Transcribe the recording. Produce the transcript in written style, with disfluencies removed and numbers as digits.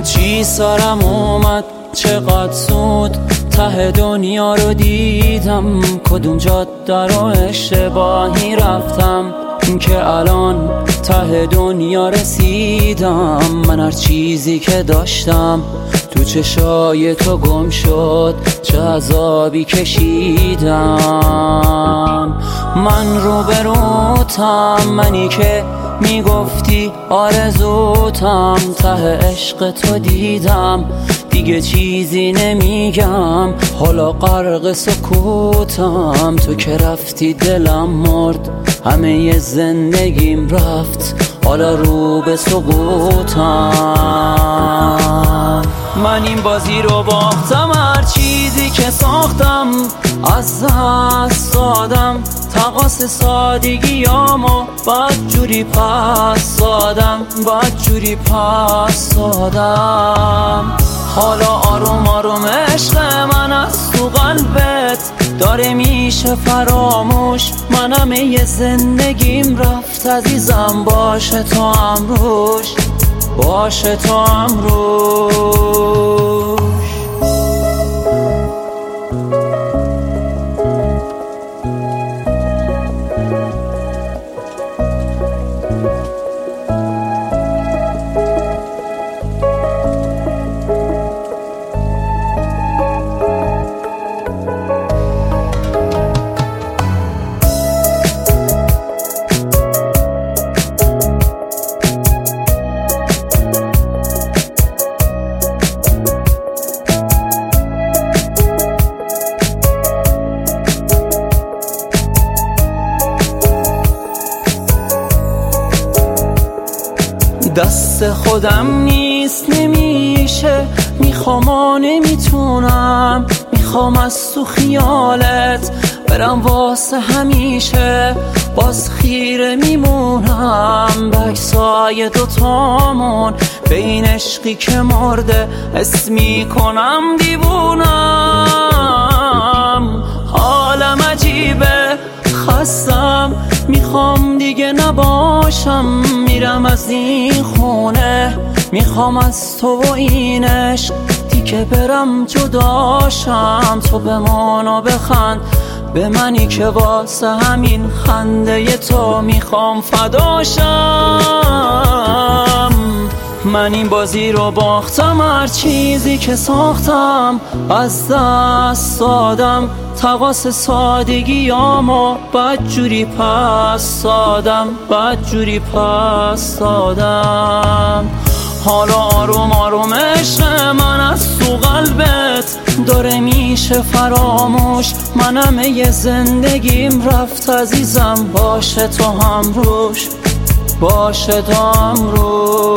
چی سرم اومد چقدر سود، ته دنیا رو دیدم، کدوم جاده رو اشتباهی رفتم که الان ته دنیا رسیدم. من هر چیزی که داشتم تو چشای تو گم شد، چه عذابی کشیدم. من روبروتم، منی که میگفتی آرزوتم، ته عشق تو دیدم دیگه چیزی نمیگم، حالا غرق سکوتم. تو که رفتی دلم مرد، همه زندگیم رفت، حالا رو به سقوطم. من این بازی رو باختم، هر چیزی که ساختم از دست دادم، تقاص سادگیامو بدجوری پس دادم، بدجوری پس دادم. حالا آروم آروم عشق من از تو قلبت داره میشه فراموش، من همه زندگیم رفت عزیزم، باشه تو امروش، باشه تو امروش. دست خودم نیست نمیشه، میخوام و نمیتونم، میخوام از تو خیالت برم واسه همیشه، باز خیره میمونم به عکسای دوتامون، به این عشقی که مرده حس میکنم دیوونم. حالم عجیبه، خستم، میخوام دیگه نباشم، میرم از این خونه، میخوام از تو و این عشق دیگه برم جداشم. تو بمان و بخند به منی که واسه همین خنده تو میخوام فداشم. من این بازی رو باختم، هر چیزی که ساختم از دست دادم، تقاص سادگیامو بدجوری پس دادم، بدجوری پس دادم. حالا آروم آروم عشق من از تو قلبت داره میشه فراموش، من همه زندگیم رفت عزیزم، باشه تو همروش، باشه تو همروش.